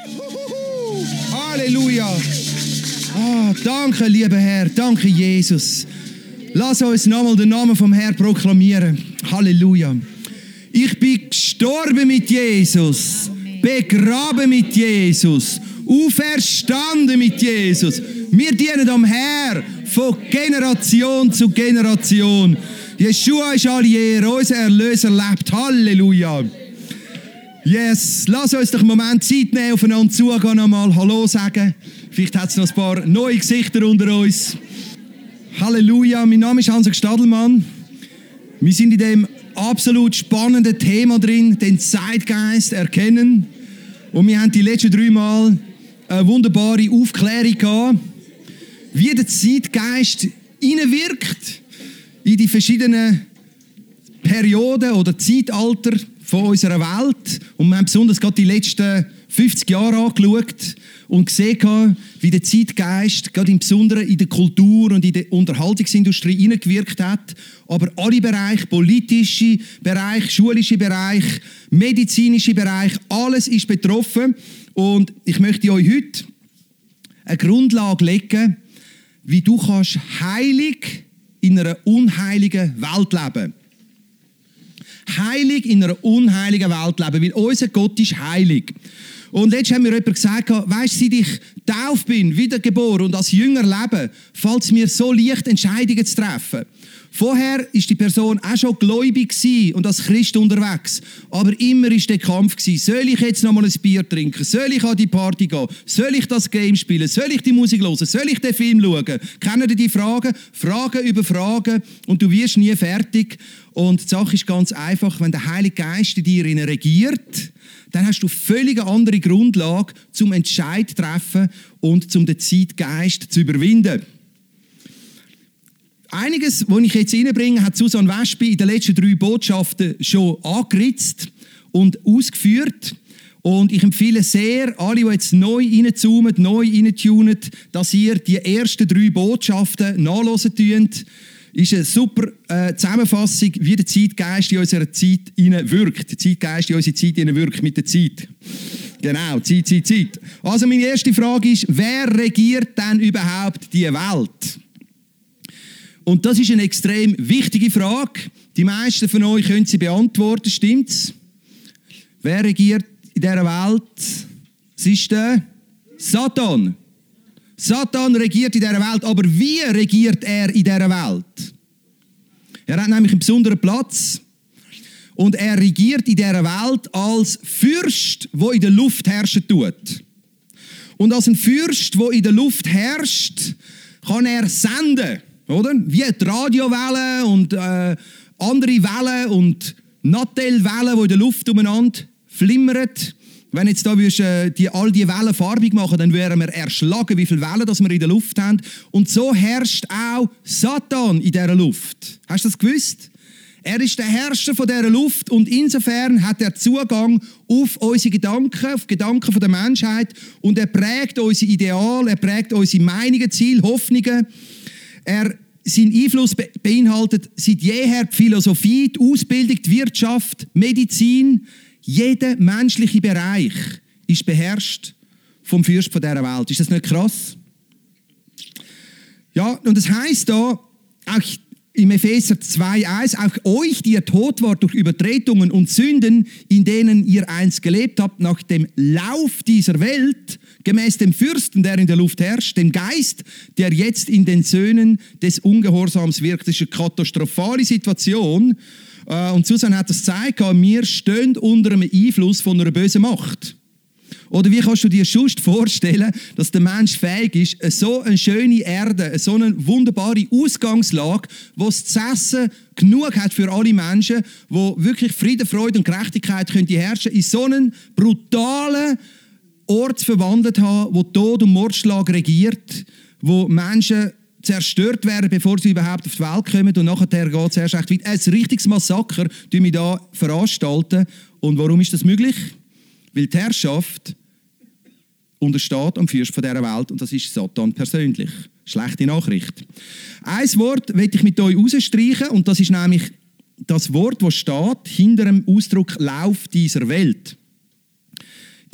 Halleluja. Oh, danke, lieber Herr. Danke, Jesus. Lass uns nochmal den Namen vom Herrn proklamieren. Halleluja. Ich bin gestorben mit Jesus, begraben mit Jesus, auferstanden mit Jesus. Wir dienen am Herrn von Generation zu Generation. Jeshua ist alle Ehre, unser Erlöser lebt. Halleluja. Yes, lass uns doch einen Moment Zeit nehmen, aufeinander zugehen, nochmal Hallo sagen. Vielleicht hat es noch ein paar neue Gesichter unter uns. Halleluja, mein Name ist Hans Stadelmann. Wir sind in dem absolut spannenden Thema drin, den Zeitgeist erkennen. Und wir haben die letzten 3 Mal eine wunderbare Aufklärung gehabt, wie der Zeitgeist hineinwirkt in die verschiedenen Perioden oder Zeitalter von unserer Welt. Und wir haben besonders gerade die letzten 50 Jahre angeschaut und gesehen, wie der Zeitgeist gerade im Besonderen in der Kultur und in der Unterhaltungsindustrie hineingewirkt hat. Aber alle Bereiche, politische Bereich, schulische Bereich, medizinische Bereich, alles ist betroffen. Und ich möchte euch heute eine Grundlage legen, wie du kannst heilig in einer unheiligen Welt leben. Heilig in einer unheiligen Welt leben, weil unser Gott ist heilig. Und letztens haben mir jemand gesagt, weisst du, seit ich getauft bin, wiedergeboren und als Jünger lebe, fällt es mir so leicht, Entscheidungen zu treffen. Vorher war die Person auch schon gläubig und als Christ unterwegs. Aber immer war der Kampf. Soll ich jetzt noch mal ein Bier trinken? Soll ich an die Party gehen? Soll ich das Game spielen? Soll ich die Musik hören? Soll ich den Film schauen? Kennen ihr die Fragen? Fragen über Fragen und du wirst nie fertig. Und die Sache ist ganz einfach, wenn der Heilige Geist in dir regiert, dann hast du völlig eine andere Grundlage zum Entscheid zu treffen und zum den Zeitgeist zu überwinden. Einiges, was ich jetzt reinbringe, hat Susanne Wespi in den letzten 3 Botschaften schon angeritzt und ausgeführt. Und ich empfehle sehr, alle, die jetzt neu reinzoomen, neu reintunen, dass ihr die ersten 3 Botschaften nachhören könnt. Ist eine super Zusammenfassung, wie der Zeitgeist in unserer Zeit wirkt. Der Zeitgeist in unserer Zeit wirkt mit der Zeit. Genau, Zeit. Also meine erste Frage ist, wer regiert denn überhaupt die Welt? Und das ist eine extrem wichtige Frage. Die meisten von euch können sie beantworten, stimmt's? Wer regiert in dieser Welt? Es ist der Satan. Satan regiert in dieser Welt, aber wie regiert er in dieser Welt? Er hat nämlich einen besonderen Platz und er regiert in dieser Welt als Fürst, der in der Luft herrschen tut. Und als ein Fürst, der in der Luft herrscht, kann er senden. Oder? Wie die Radiowellen und andere Wellen und Nattelwellen, die in der Luft umeinander flimmern. Wenn jetzt da all die Wellen farbig machen, dann wären wir erschlagen, wie viele Wellen das wir in der Luft haben. Und so herrscht auch Satan in dieser Luft. Hast du das gewusst? Er ist der Herrscher von dieser Luft und insofern hat er Zugang auf unsere Gedanken, auf die Gedanken der Menschheit und er prägt unsere Ideale, er prägt unsere Meinungen, Ziele, Hoffnungen. Sein Einfluss beinhaltet seit jeher die Philosophie, die Ausbildung, die Wirtschaft, Medizin. Jeder menschliche Bereich ist beherrscht vom Fürst von dieser Welt. Ist das nicht krass? Ja, und das heisst da, auch im Epheser 2,1, auch euch, die ihr tot wart durch Übertretungen und Sünden, in denen ihr einst gelebt habt, nach dem Lauf dieser Welt, gemäß dem Fürsten, der in der Luft herrscht, dem Geist, der jetzt in den Söhnen des Ungehorsams wirkt. Das ist eine katastrophale Situation. Und Susanne hat das gezeigt, wir stehen unter einem Einfluss von einer bösen Macht. Oder wie kannst du dir sonst vorstellen, dass der Mensch fähig ist, so eine schöne Erde, so eine wunderbare Ausgangslage, wo es zu essen genug hat für alle Menschen, wo wirklich Frieden, Freude und Gerechtigkeit können herrschen, in so einen brutalen Ort verwandelt haben, wo Tod und Mordschlag regiert, wo Menschen zerstört werden, bevor sie überhaupt auf die Welt kommen. Und nachher geht es erst recht weit. Ein richtiges Massaker veranstalten wir da veranstalten. Und warum ist das möglich? Weil die Herrschaft untersteht am Fürst von dieser Welt und das ist Satan persönlich. Schlechte Nachricht. Ein Wort möchte ich mit euch rausstreichen und das ist nämlich das Wort, das steht hinter dem Ausdruck Lauf dieser Welt.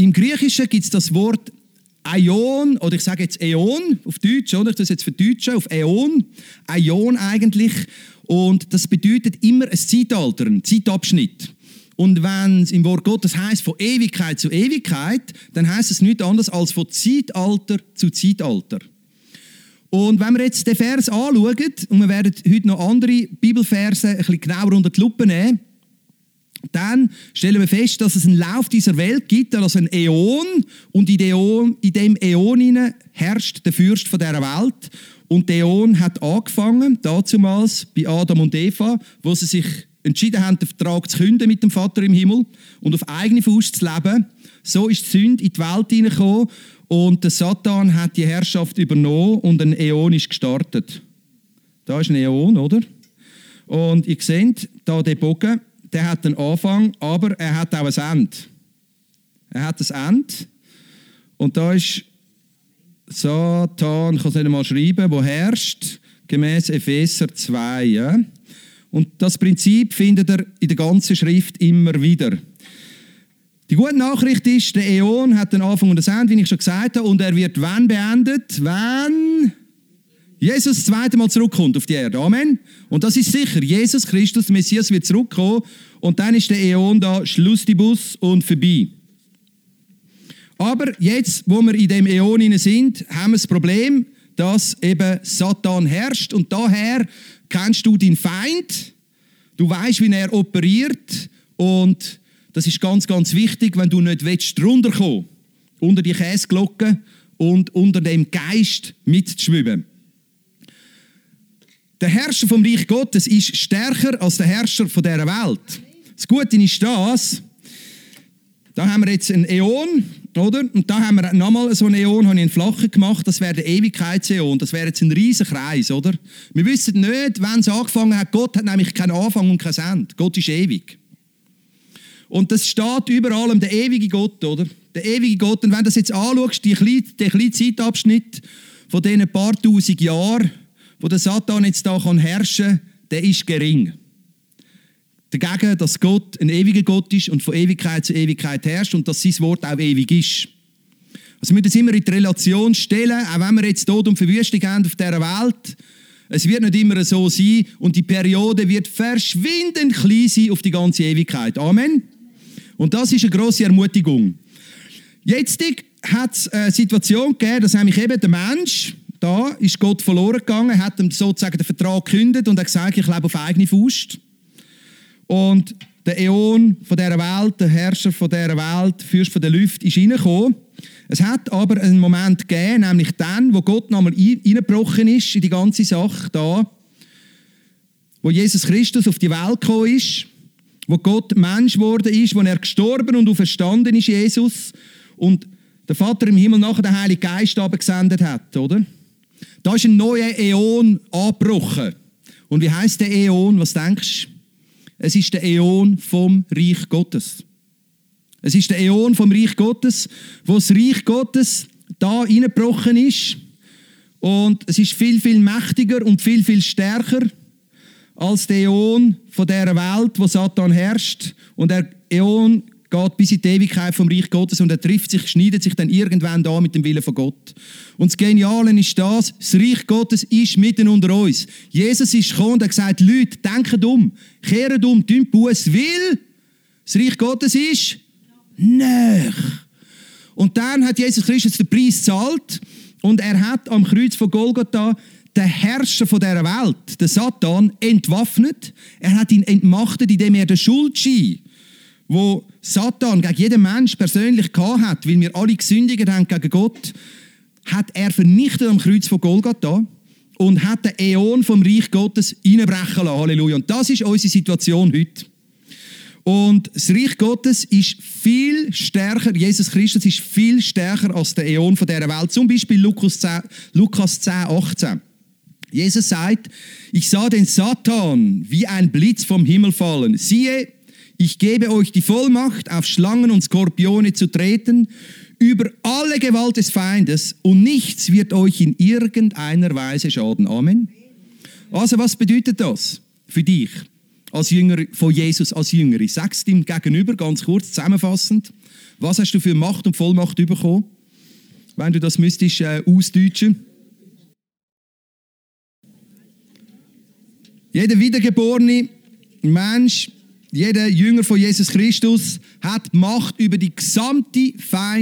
im Griechischen gibt es das Wort Aion, oder ich sage jetzt Äon auf Deutsch, oder? Ich das jetzt verdeutschen, auf Äon. Aion eigentlich. Und das bedeutet immer ein Zeitalter, ein Zeitabschnitt. Und wenn es im Wort Gottes heisst, von Ewigkeit zu Ewigkeit, dann heisst es nichts anderes als von Zeitalter zu Zeitalter. Und wenn wir jetzt den Vers anschauen, und wir werden heute noch andere Bibelverse ein bisschen genauer unter die Lupe nehmen, dann stellen wir fest, dass es einen Lauf dieser Welt gibt, also ein Äon, und in dem Äon herrscht der Fürst von dieser Welt. Und der Äon hat angefangen, dazumals bei Adam und Eva, wo sie sich entschieden haben, den Vertrag zu künden mit dem Vater im Himmel und auf eigene Faust zu leben. So ist die Sünde in die Welt hineingekommen und der Satan hat die Herrschaft übernommen und ein Äon ist gestartet. Da ist ein Äon, oder? Und ihr seht, da der Bogen, der hat einen Anfang, aber er hat auch ein Ende. Er hat ein Ende. Und da ist Satan, ich kann es nicht einmal schreiben, wo herrscht, gemäß Epheser 2. Ja? Und das Prinzip findet ihr in der ganzen Schrift immer wieder. Die gute Nachricht ist, der Äon hat einen Anfang und ein Ende, wie ich schon gesagt habe, und er wird wann beendet? Wenn Jesus das zweite Mal zurückkommt auf die Erde. Amen. Und das ist sicher. Jesus Christus, der Messias, wird zurückkommen und dann ist der Äon da, Schlussdibus und vorbei. Aber jetzt, wo wir in dem Äon sind, haben wir das Problem, dass eben Satan herrscht und daher kennst du deinen Feind, du weißt, wie er operiert und das ist ganz, ganz wichtig, wenn du nicht drunter kommen willst, unter die Käseglocke und unter dem Geist mitzuschwimmen. Der Herrscher vom Reich Gottes ist stärker als der Herrscher von dieser Welt. Das Gute ist das, da haben wir jetzt einen Äon, oder? Und da haben wir nochmal so einen Äon, habe ich einen flachen gemacht, das wäre der Ewigkeitsäon, das wäre jetzt ein riesen Kreis, oder? Wir wissen nicht, wann es angefangen hat. Gott hat nämlich keinen Anfang und kein Ende. Gott ist ewig. Und das steht über allem, der ewige Gott, oder? Der ewige Gott. Und wenn du das jetzt anschaust, den kleinen Zeitabschnitt von diesen paar tausend Jahren, wo der Satan jetzt da herrschen kann, der ist gering. Dagegen, dass Gott ein ewiger Gott ist und von Ewigkeit zu Ewigkeit herrscht und dass sein Wort auch ewig ist. Also wir müssen das immer in die Relation stellen, auch wenn wir jetzt Tod und Verwüstung haben auf dieser Welt. Es wird nicht immer so sein und die Periode wird verschwindend klein sein auf die ganze Ewigkeit. Amen. Und das ist eine grosse Ermutigung. Jetzt hat es eine Situation gegeben, dass nämlich eben der Mensch, da ist Gott verloren gegangen, hat ihm sozusagen den Vertrag gekündigt und hat gesagt, ich lebe auf eigene Faust. Und der Äon von dieser Welt, der Herrscher von dieser Welt, der Fürst von der Lüfte, ist reingekommen. Es hat aber einen Moment gegeben, nämlich dann, wo Gott nochmal reingebrochen ist in die ganze Sache da, wo Jesus Christus auf die Welt gekommen ist, wo Gott Mensch geworden ist, wo er gestorben und auferstanden ist, Jesus, und der Vater im Himmel nachher den Heiligen Geist abgesendet hat, oder? Da ist ein neuer Äon angebrochen. Und wie heisst der Äon? Was denkst du? Es ist der Äon vom Reich Gottes. Es ist der Äon vom Reich Gottes, wo das Reich Gottes da reingebrochen ist. Und es ist viel, viel mächtiger und viel, viel stärker als der Äon von dieser Welt, wo Satan herrscht. Und der Äon geht bis in die Ewigkeit vom Reich Gottes und er schneidet sich dann irgendwann da mit dem Willen von Gott. Und das Geniale ist das Reich Gottes ist mitten unter uns. Jesus ist gekommen und hat gesagt, Leute, denkt um, kehrt um, tut Buße, weil das Reich Gottes ist näher. Und dann hat Jesus Christus den Preis gezahlt und er hat am Kreuz von Golgatha den Herrscher von dieser Welt, den Satan, entwaffnet. Er hat ihn entmachtet, indem er den Schuldschein, wo Satan gegen jeden Mensch persönlich gehabt hat, weil wir alle gesündigt haben gegen Gott, hat er vernichtet am Kreuz von Golgatha und hat den Äon vom Reich Gottes reinbrechen lassen. Halleluja. Und das ist unsere Situation heute. Und das Reich Gottes ist viel stärker, Jesus Christus ist viel stärker als der Äon von dieser Welt. Zum Beispiel Lukas 10, 18. Jesus sagt, ich sah den Satan wie ein Blitz vom Himmel fallen. Siehe, ich gebe euch die Vollmacht, auf Schlangen und Skorpione zu treten, über alle Gewalt des Feindes und nichts wird euch in irgendeiner Weise schaden. Amen. Also was bedeutet das für dich als Jünger von Jesus, als Jüngerin? Sag's dem Gegenüber ganz kurz zusammenfassend. Was hast du für Macht und Vollmacht bekommen, wenn du das müsstest ausdeutschen? Jeder wiedergeborene Mensch, jeder Jünger von Jesus Christus hat Macht über die gesamte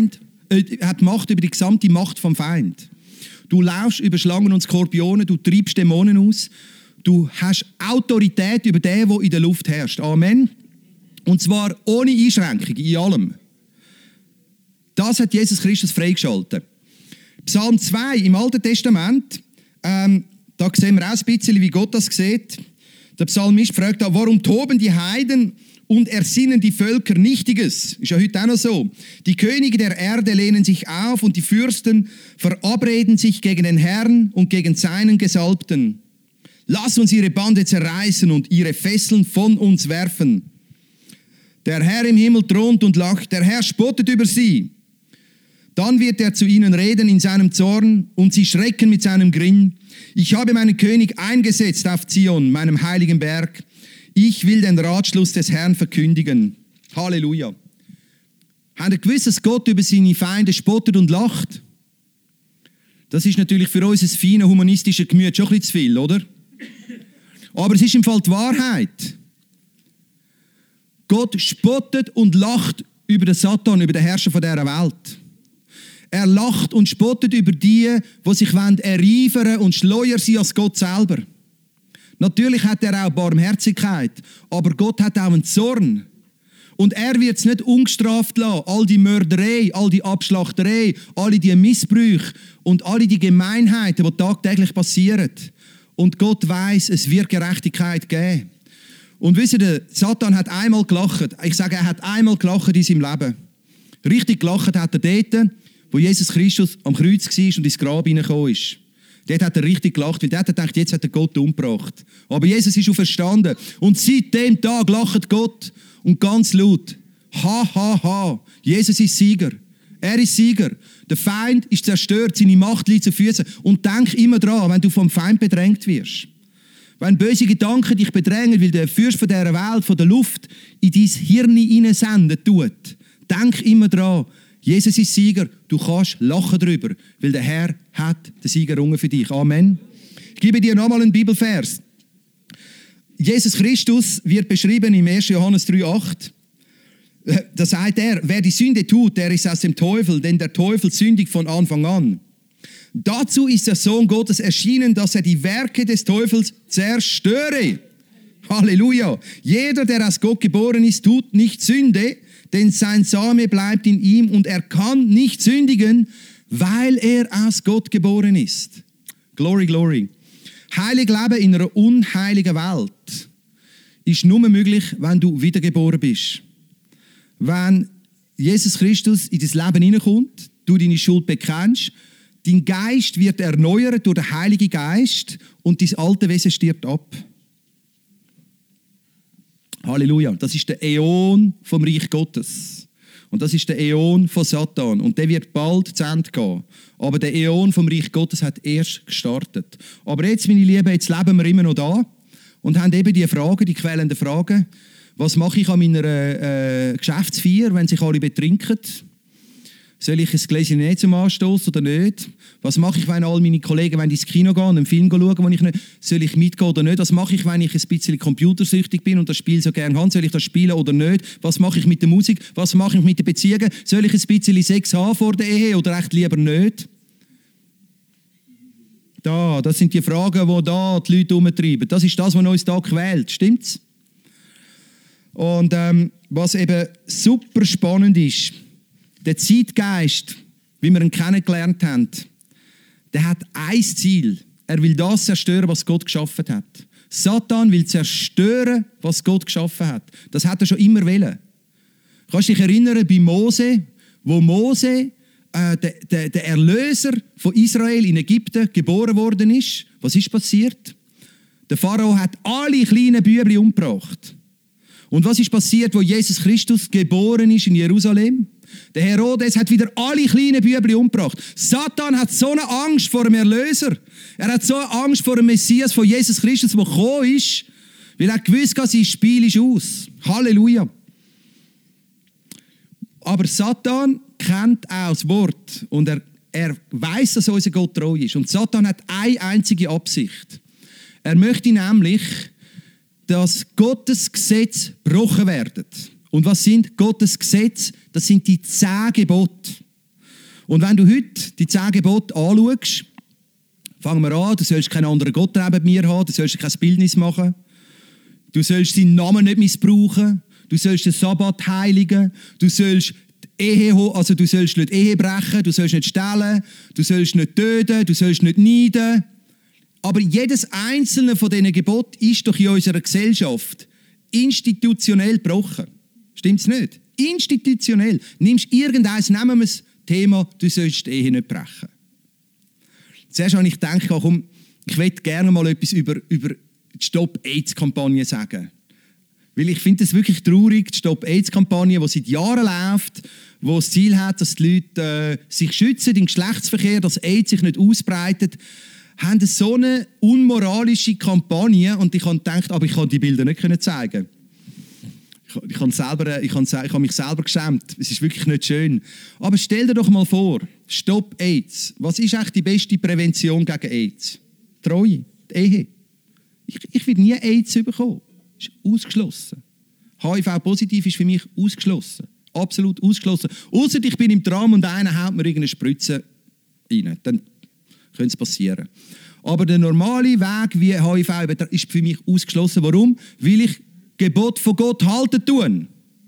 Macht vom Feind. Du laufst über Schlangen und Skorpione, du treibst Dämonen aus, du hast Autorität über den, der in der Luft herrscht. Amen. Und zwar ohne Einschränkung in allem. Das hat Jesus Christus freigeschaltet. Psalm 2 im Alten Testament, da sehen wir auch ein bisschen, wie Gott das sieht. Der Psalmist fragt da, warum toben die Heiden und ersinnen die Völker Nichtiges? Ist ja heute auch noch so. Die Könige der Erde lehnen sich auf und die Fürsten verabreden sich gegen den Herrn und gegen seinen Gesalbten. Lass uns ihre Bande zerreißen und ihre Fesseln von uns werfen. Der Herr im Himmel thront und lacht, der Herr spottet über sie. Dann wird er zu ihnen reden in seinem Zorn und sie schrecken mit seinem Grimm. Ich habe meinen König eingesetzt auf Zion, meinem heiligen Berg. Ich will den Ratschluss des Herrn verkündigen. Halleluja. Habt ihr gewusst, dass Gott über seine Feinde spottet und lacht? Das ist natürlich für uns ein feines humanistisches Gemüt schon ein bisschen zu viel, oder? Aber es ist im Fall die Wahrheit. Gott spottet und lacht über den Satan, über den Herrscher von dieser Welt. Er lacht und spottet über die sich erreifern und schleuer sind als Gott selber. Natürlich hat er auch Barmherzigkeit, aber Gott hat auch einen Zorn. Und er wird es nicht ungestraft lassen. All die Mörderei, all die Abschlachterei, alle die Missbrüche und alle die Gemeinheiten, die tagtäglich passieren. Und Gott weiss, es wird Gerechtigkeit geben. Und wisst ihr, Satan hat einmal gelacht. Ich sage, er hat einmal gelacht in seinem Leben. Richtig gelacht hat er dort, wo Jesus Christus am Kreuz war und ins Grab hineingekommen ist. Dort hat er richtig gelacht, weil dort hat er gedacht, jetzt hat er Gott umgebracht. Aber Jesus ist auferstanden. Und seit dem Tag lacht Gott und ganz laut. Ha, ha, ha. Jesus ist Sieger. Er ist Sieger. Der Feind ist zerstört, seine Macht liegt zu Füßen. Und denk immer dran, wenn du vom Feind bedrängt wirst. Wenn böse Gedanken dich bedrängen, weil der Fürst von dieser Welt, von der Luft, in dein Hirn hineinsenden tut. Denk immer dran, Jesus ist Sieger, du kannst lachen darüber, weil der Herr hat den Sieger errungen für dich. Amen. Ich gebe dir nochmal einen Bibelvers. Jesus Christus wird beschrieben im 1. Johannes 3,8. Da sagt er, wer die Sünde tut, der ist aus dem Teufel, denn der Teufel sündigt von Anfang an. Dazu ist der Sohn Gottes erschienen, dass er die Werke des Teufels zerstöre. Halleluja. Jeder, der aus Gott geboren ist, tut nicht Sünde, denn sein Same bleibt in ihm und er kann nicht sündigen, weil er aus Gott geboren ist. Glory, glory. Heilig leben in einer unheiligen Welt ist nur möglich, wenn du wiedergeboren bist. Wenn Jesus Christus in dein Leben hineinkommt, du deine Schuld bekennst, dein Geist wird erneuert durch den Heiligen Geist und dein alte Wesen stirbt ab. Halleluja. Das ist der Äon vom Reich Gottes. Und das ist der Äon von Satan. Und der wird bald zu Ende gehen. Aber der Äon vom Reich Gottes hat erst gestartet. Aber jetzt, meine Lieben, jetzt leben wir immer noch da und haben eben die Fragen, die quälenden Fragen. Was mache ich an meiner Geschäftsfeier, wenn sich alle betrinken? Soll ich ein Gläschen nicht zum Anstoß oder nicht? Was mache ich, wenn all meine Kollegen ins Kino gehen und einen Film schauen, wo ich nicht? Soll ich mitgehen oder nicht? Was mache ich, wenn ich ein bisschen computersüchtig bin und das Spiel so gerne habe? Soll ich das spielen oder nicht? Was mache ich mit der Musik? Was mache ich mit den Beziehungen? Soll ich ein bisschen Sex haben vor der Ehe oder echt lieber nicht? Das sind die Fragen, die die Leute umtreiben. Das ist das, was uns da quält. Stimmt's? Und was eben super spannend ist, der Zeitgeist, wie wir ihn kennengelernt haben, der hat ein Ziel. Er will das zerstören, was Gott geschaffen hat. Satan will zerstören, was Gott geschaffen hat. Das hat er schon immer wollen. Kannst du dich erinnern, bei Mose, wo Mose, der Erlöser von Israel in Ägypten, geboren worden ist? Was ist passiert? Der Pharao hat alle kleinen Bübli umgebracht. Und was ist passiert, wo Jesus Christus geboren ist in Jerusalem? Der Herodes hat wieder alle kleinen Bübli umgebracht. Satan hat so eine Angst vor dem Erlöser. Er hat so eine Angst vor dem Messias, von Jesus Christus, der gekommen ist, weil er gewusst hat, sein Spiel ist aus. Halleluja. Aber Satan kennt auch das Wort und er weiß, dass unser Gott treu ist. Und Satan hat eine einzige Absicht. Er möchte nämlich, dass Gottes Gesetze gebrochen werden. Und was sind Gottes Gesetze? Das sind die 10 Gebote. Und wenn du heute die 10 Gebote anschaust, fangen wir an, du sollst keinen anderen Gott neben mir haben, du sollst kein Bildnis machen, du sollst seinen Namen nicht missbrauchen, du sollst den Sabbat heiligen, du sollst du sollst nicht Ehe brechen, du sollst nicht stehlen, du sollst nicht töten, du sollst nicht neiden. Aber jedes einzelne von diesen Geboten ist doch in unserer Gesellschaft institutionell gebrochen. Stimmt's nicht? Institutionell. Nimmst irgendeins, nehmen wir das Thema, du sollst die Ehe nicht brechen. Zuerst habe ich gedacht, komm, ich möchte gerne mal etwas über die Stop-AIDS-Kampagne sagen. Weil ich finde es wirklich traurig, die Stop-AIDS-Kampagne, die seit Jahren läuft, die das Ziel hat, dass die Leute sich schützen im Geschlechtsverkehr, dass AIDS sich nicht ausbreitet, haben so eine unmoralische Kampagne und ich habe gedacht, aber ich kann die Bilder nicht zeigen. Ich habe mich selber geschämt. Es ist wirklich nicht schön. Aber stell dir doch mal vor, Stop AIDS. Was ist eigentlich die beste Prävention gegen AIDS? Treue, die Ehe. Ich werde nie AIDS bekommen. Das ist ausgeschlossen. HIV-positiv ist für mich ausgeschlossen. Absolut ausgeschlossen. Ausser ich bin im Tram und einer haut mir irgendeine Spritze rein. Dann könnte es passieren. Aber der normale Weg wie HIV ist für mich ausgeschlossen. Warum? Weil ich Gebot von Gott halten tun.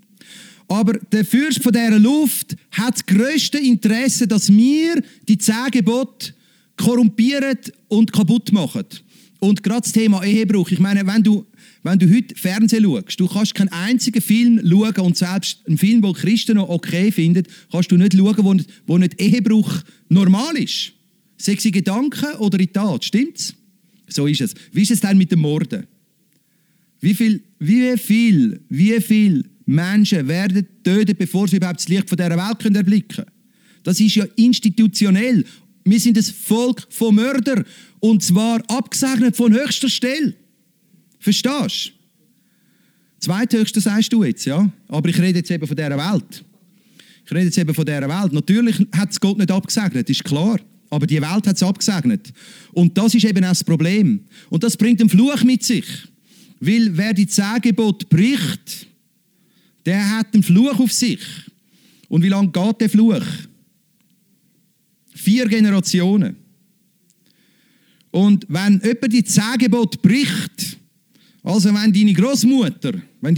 Aber der Fürst von dieser Luft hat das grösste Interesse, dass wir die 10 Gebote korrumpieren und kaputt machen. Und gerade das Thema Ehebruch. Ich meine, wenn du heute Fernsehen schaust, du kannst keinen einzigen Film schauen und selbst einen Film, den Christen noch okay finden, kannst du nicht schauen, wo nicht Ehebruch normal ist. Sei es in Gedanken oder in Tat, stimmt's? So ist es. Wie ist es denn mit dem Morden? Wie viel Menschen werden töten, bevor sie überhaupt das Licht von dieser Welt erblicken können? Das ist ja institutionell. Wir sind ein Volk von Mördern. Und zwar abgesegnet von höchster Stelle. Verstehst du? Zweithöchste sagst du jetzt, ja? Aber ich rede jetzt eben von dieser Welt. Natürlich hat es Gott nicht abgesegnet, ist klar. Aber die Welt hat es abgesegnet. Und das ist eben auch das Problem. Und das bringt einen Fluch mit sich. Weil wer die 10 Gebote bricht, der hat einen Fluch auf sich. Und wie lange geht der Fluch? 4 Generationen. Und wenn jemand die 10 Gebote bricht, also wenn deine Großmutter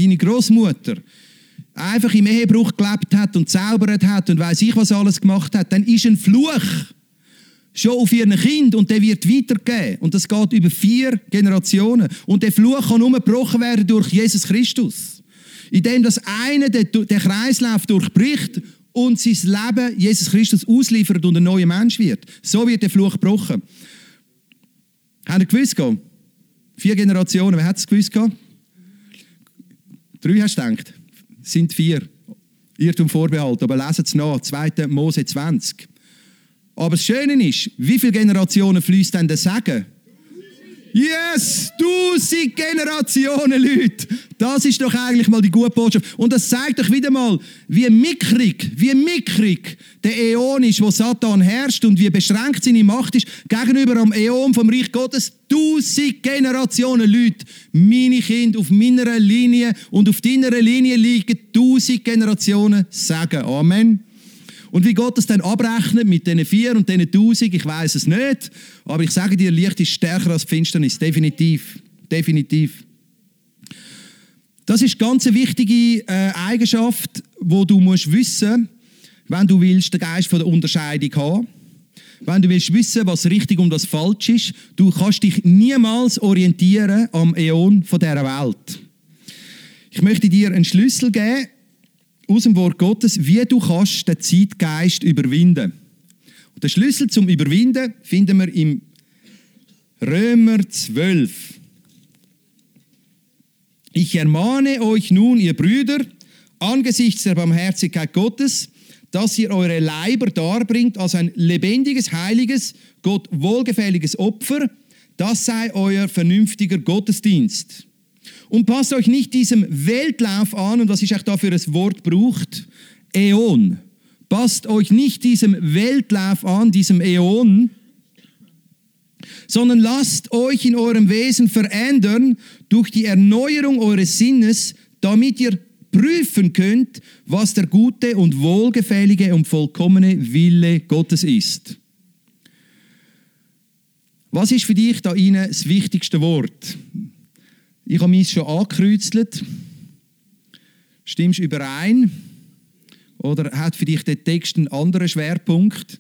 einfach im Ehebruch gelebt hat und zaubert hat und weiss ich was alles gemacht hat, dann ist ein Fluch schon auf ihren Kind und der wird weitergegeben. Und das geht über 4 Generationen. Und der Fluch kann nur gebrochen werden durch Jesus Christus. Indem das eine den Kreislauf durchbricht und sein Leben Jesus Christus ausliefert und ein neuer Mensch wird. So wird der Fluch gebrochen. Habt ihr gewusst? 4 Generationen, wer hat es gewusst? 3 hast du gedacht? Es sind 4. Irrtum Vorbehalt, aber leset es nach. 2. Mose 20. Aber das Schöne ist, wie viele Generationen fließt denn der Segen? Yes! 1000 Generationen, Leute! Das ist doch eigentlich mal die gute Botschaft. Und das zeigt doch wieder mal, wie mickrig der Äon ist, wo Satan herrscht und wie beschränkt seine Macht ist gegenüber am Äon vom Reich Gottes. 1000 Generationen, Leute! Meine Kinder auf meiner Linie und auf deiner Linie liegen 1000 Generationen Segen. Amen. Und wie Gott das dann abrechnet mit diesen 4 und diesen 1000, ich weiss es nicht. Aber ich sage dir, Licht ist stärker als Finsternis. Definitiv. Das ist ganz eine wichtige Eigenschaft, die du musst wissen, wenn du willst den Geist von der Unterscheidung haben. Wenn du willst wissen, was richtig und was falsch ist. Du kannst dich niemals orientieren am Äon von dieser Welt. Ich möchte dir einen Schlüssel geben, aus dem Wort Gottes, wie du kannst den Zeitgeist überwinden. Und den Schlüssel zum Überwinden finden wir im Römer 12. Ich ermahne euch nun, ihr Brüder, angesichts der Barmherzigkeit Gottes, dass ihr eure Leiber darbringt als ein lebendiges, heiliges, Gott wohlgefälliges Opfer. Das sei euer vernünftiger Gottesdienst. Und passt euch nicht diesem Weltlauf an, und was ist auch da für ein Wort braucht, Äon. Passt euch nicht diesem Weltlauf an, diesem Äon, sondern lasst euch in eurem Wesen verändern durch die Erneuerung eures Sinnes, damit ihr prüfen könnt, was der gute und wohlgefällige und vollkommene Wille Gottes ist. Was ist für dich da rein das wichtigste Wort? Ich habe mich schon angekreuzelt. Stimmst du überein? Oder hat für dich der Text einen anderen Schwerpunkt?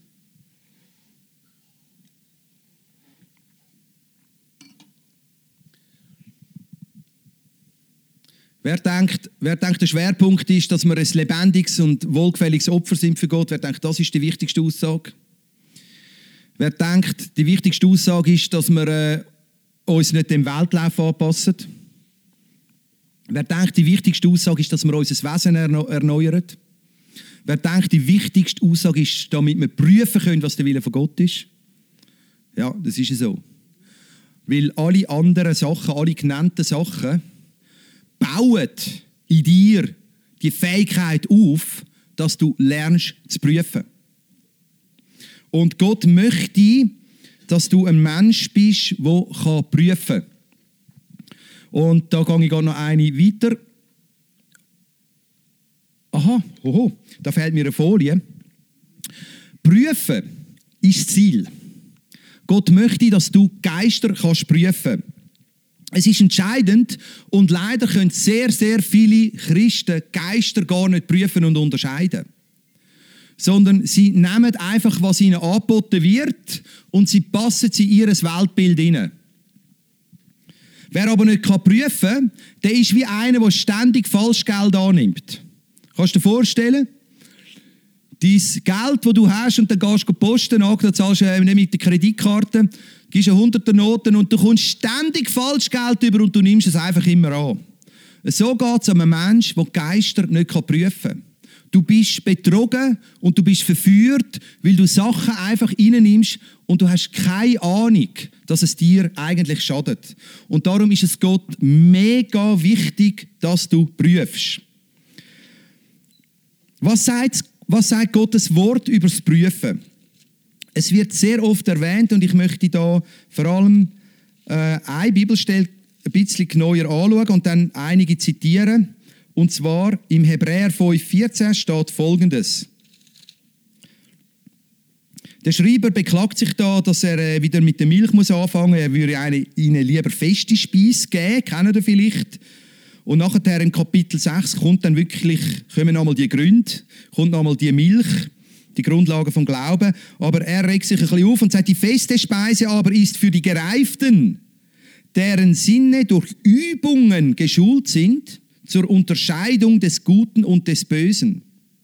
Wer denkt, der Schwerpunkt ist, dass wir ein lebendiges und wohlgefälliges Opfer sind für Gott? Wer denkt, das ist die wichtigste Aussage? Wer denkt, die wichtigste Aussage ist, dass wir uns nicht dem Weltlauf anpassen? Wer denkt, die wichtigste Aussage ist, dass wir unser Wesen erneuern? Wer denkt, die wichtigste Aussage ist, damit wir prüfen können, was der Wille von Gott ist? Ja, das ist so. Weil alle anderen Sachen, alle genannten Sachen, bauen in dir die Fähigkeit auf, dass du lernst zu prüfen. Und Gott möchte, dass du ein Mensch bist, der prüfen kann. Und da gehe ich noch eine weiter. Aha, da fehlt mir eine Folie. Prüfen ist das Ziel. Gott möchte, dass du Geister kannst prüfen. Es ist entscheidend und leider können sehr, sehr viele Christen Geister gar nicht prüfen und unterscheiden. Sondern sie nehmen einfach, was ihnen angeboten wird und sie passen sie in ihr Weltbild hinein. Wer aber nicht prüfen kann, der ist wie einer, der ständig Falschgeld annimmt. Kannst du dir vorstellen? Dein Geld, das du hast und dann gehst du posten, dann zahlst du nicht mit der Kreditkarte, gibst eine 100er-Noten und du kommst ständig Falschgeld über und du nimmst es einfach immer an. So geht es einem Menschen, der Geister nicht prüfen kann. Du bist betrogen und du bist verführt, weil du Sachen einfach reinnimmst und du hast keine Ahnung, dass es dir eigentlich schadet. Und darum ist es Gott mega wichtig, dass du prüfst. Was sagt Gottes Wort über das Prüfen? Es wird sehr oft erwähnt und ich möchte da vor allem eine Bibelstelle ein bisschen genauer anschauen und dann einige zitieren. Und zwar im Hebräer 5,14 steht Folgendes. Der Schreiber beklagt sich da, dass er wieder mit der Milch anfangen muss. Er würde ihnen lieber feste Speise geben, kennen ihr vielleicht. Und nachher im Kapitel 6 kommen nochmal die Gründe, kommt nochmal die Milch, die Grundlagen vom Glauben. Aber er regt sich ein bisschen auf und sagt, die feste Speise aber ist für die Gereiften, deren Sinne durch Übungen geschult sind, zur Unterscheidung des Guten und des Bösen.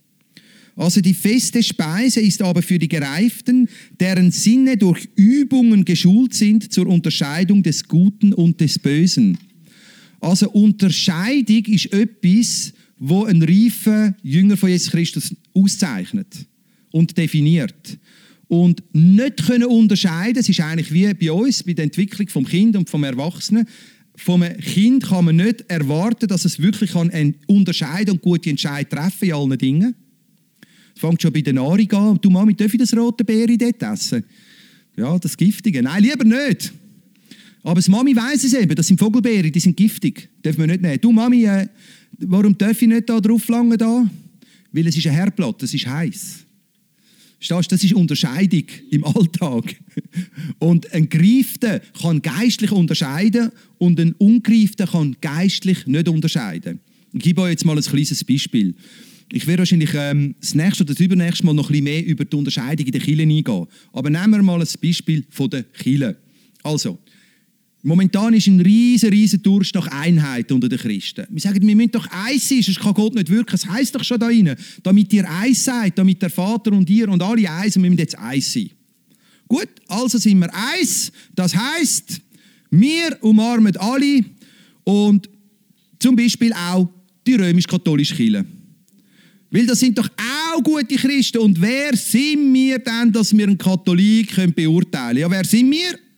Also die feste Speise ist aber für die Gereiften, deren Sinne durch Übungen geschult sind, zur Unterscheidung des Guten und des Bösen. Also Unterscheidung ist etwas, wo ein reifer Jünger von Jesus Christus auszeichnet und definiert. Und nicht können unterscheiden, es ist eigentlich wie bei uns, bei der Entwicklung vom Kind und vom Erwachsenen. Vom Kind kann man nicht erwarten, dass es wirklich unterscheiden und gute Entscheidungen treffen in allen Dingen. Es fängt schon bei der Nahrung an. Du Mami, darf ich das rote Beere dort essen? Ja, das Giftige. Nein, lieber nicht. Aber das Mami weiss es eben, das sind Vogelbeeren, die sind giftig. Dürfen wir nicht nehmen. Du Mami, warum darf ich nicht da drauf langen? Da? Weil es ist ein Herdblatt, es ist heiß. Verstehst du, das ist Unterscheidung im Alltag. Und ein Gereifter kann geistlich unterscheiden und ein Ungereifter kann geistlich nicht unterscheiden. Ich gebe euch jetzt mal ein kleines Beispiel. Ich werde wahrscheinlich das nächste oder das übernächste Mal noch ein bisschen mehr über die Unterscheidung in den Kirchen eingehen. Aber nehmen wir mal ein Beispiel von den Kirchen. Also, momentan ist ein riesen Durst nach Einheit unter den Christen. Wir sagen, wir müssen doch eins sein, sonst kann Gott nicht wirken. Das heisst doch schon da rein, damit ihr eins seid, damit der Vater und ihr und alle eins, und wir müssen jetzt eins sein. Gut, also sind wir eins. Das heisst, wir umarmen alle und zum Beispiel auch die römisch-katholische Kirche. Weil das sind doch auch gute Christen. Und wer sind wir denn, dass wir einen Katholik beurteilen können? Ja, wer sind wir?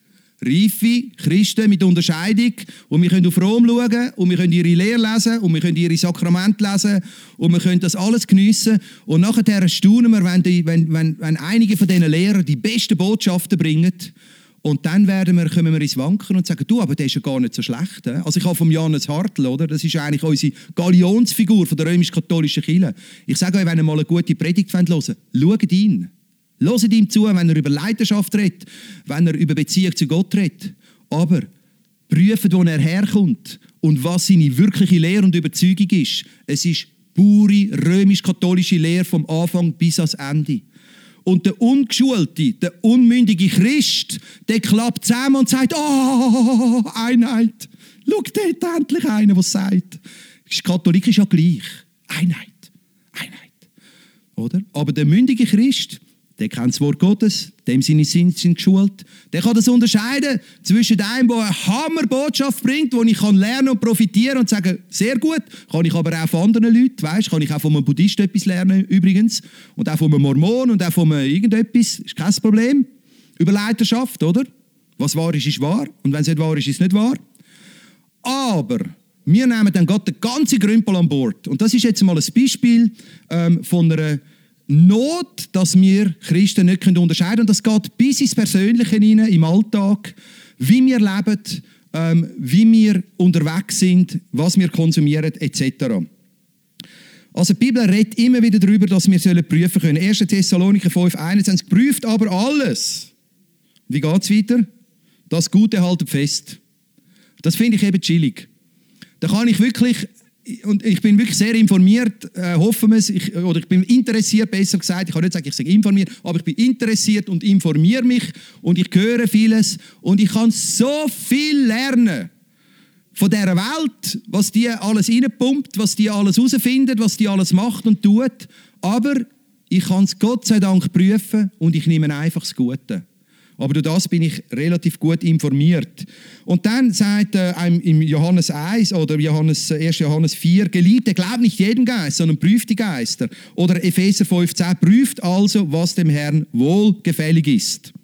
reife Christen mit Unterscheidung und wir können auf Rom schauen und wir können ihre Lehre lesen und wir können ihre Sakramente lesen und wir können das alles geniessen und nachher staunen wir, wenn einige von diesen Lehrern die besten Botschaften bringen und dann kommen wir ins Wanken und sagen, du, aber der ist ja gar nicht so schlecht. Also ich habe vom Johannes Hartl, oder? Das ist ja eigentlich unsere Galionsfigur von der römisch-katholischen Kirche. Ich sage euch, wenn ihr mal eine gute Predigt hören wollt, schaut ihn. Hört ihm zu, wenn er über Leidenschaft redet, wenn er über Beziehung zu Gott redet. Aber prüft, wo er herkommt und was seine wirkliche Lehre und Überzeugung ist. Es ist pure römisch-katholische Lehre vom Anfang bis ans Ende. Und der ungeschulte, der unmündige Christ, der klappt zusammen und sagt, oh, Einheit. Schau, dort endlich einer, der sagt. Katholik ist ja gleich. Einheit. Oder? Aber der mündige Christ, der kennt das Wort Gottes, dem seine Sinne sind geschult. Der kann das unterscheiden zwischen einem, der eine Hammerbotschaft bringt, wo ich lernen und profitieren und sagen, sehr gut, kann ich aber auch von anderen Leuten, weißt, kann ich auch von einem Buddhisten etwas lernen übrigens und auch von einem Mormon und auch von einem irgendetwas, ist kein Problem. Über Leiterschaft, oder? Was wahr ist wahr und wenn es nicht wahr ist, ist es nicht wahr. Aber wir nehmen dann gerade den ganzen Grümpel an Bord und das ist jetzt mal ein Beispiel von einer Not, dass wir Christen nicht unterscheiden können. Und das geht bis ins Persönliche hinein, im Alltag, wie wir leben, wie wir unterwegs sind, was wir konsumieren, etc. Also die Bibel redet immer wieder darüber, dass wir prüfen können. 1. Thessalonicher 5,21 prüft aber alles. Wie geht es weiter? Das Gute haltet fest. Das finde ich eben chillig. Da kann ich wirklich... Und ich bin wirklich sehr informiert, hoffen wir es, ich bin interessiert, besser gesagt, ich kann nicht sagen, ich sage informiert, aber ich bin interessiert und informiere mich und ich höre vieles und ich kann so viel lernen von dieser Welt, was die alles reinpumpt, was die alles herausfindet, was die alles macht und tut, aber ich kann es Gott sei Dank prüfen und ich nehme einfach das Gute. Aber durch das bin ich relativ gut informiert. Und dann sagt im Johannes 1 oder 1. Johannes 4, Geliebte, glaubt nicht jedem Geist, sondern prüft die Geister. Oder Epheser 5,10, prüft also, was dem Herrn wohlgefällig ist.